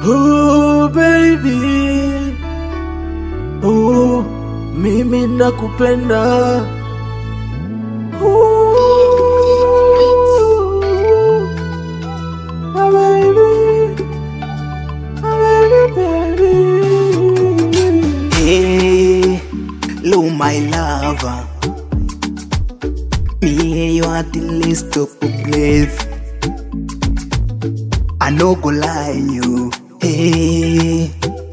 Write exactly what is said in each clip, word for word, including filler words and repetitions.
Oh baby, oh mimi nakupenda. Oh my baby, my baby, baby. Hey, hello my lover. Me you are the least of breath. I no go lie you. Hey,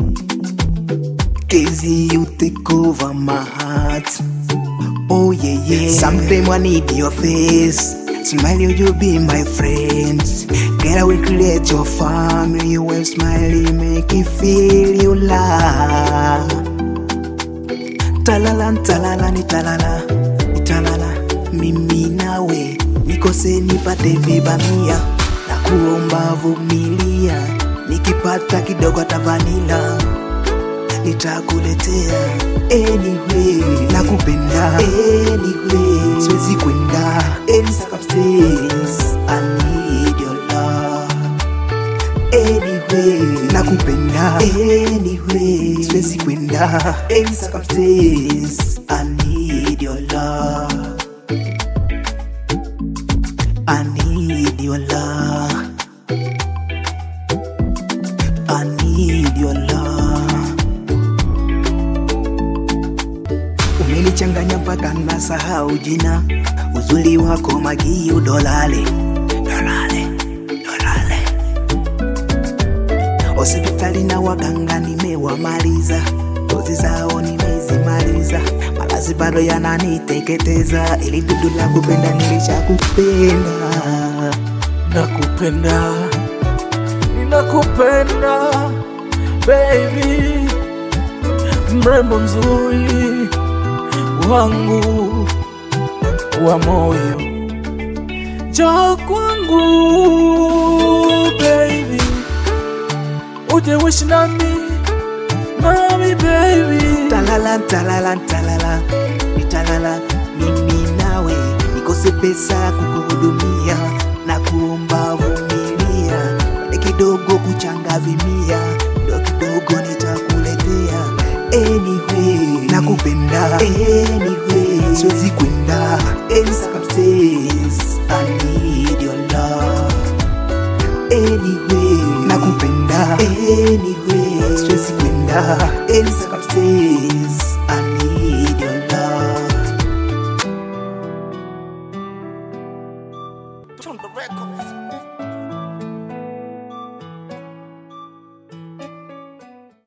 Casey, you take over my heart. Oh yeah, yeah. Sometime I need your face. Smile, you, you be my friend. Girl, we create your family. You will smile, make you feel you love. Talala, talala, ni talala, ni talala. Mimi nawe nikose nipate vibamia. Nakuomba vumilia, nikipata kidogo hata vanilla nitakuletea. Anyway, nakupenda. Anyway, siwezi kwenda. Any circumstance, I need your love. Anyway, nakupenda. Anyway, siwezi kwenda. Any circumstance, I need your love. I need your love. I need your love. Umenichanganya mpaka nasahau jina. Uzuri wako Magiu dolale, dolale, dolale. Hospitali na waganga nimewamaliza, dozi zao nimezimaliza. Malazi bado yananiteketeza, ili dudu la kupenda nilishakupenda. Nakupenda, ninakupenda baby, mrembo mzuri wangu wa moyo, njoo kwangu baby, uje wish nami, nami baby. Talala, talala, talala, nitalala mimi nawe, nikose pesa kukuhudumia, na kuomba vumilia, bade kidogo kuchanga vimia, ndo kidogo nitakuletea. Anyway, nakupenda. Anyway, siwezi kwenda. Any circumstance, I need your love. Anyway, nakupenda. Anyway, siwezi kwenda. Any circumstance, I need your love.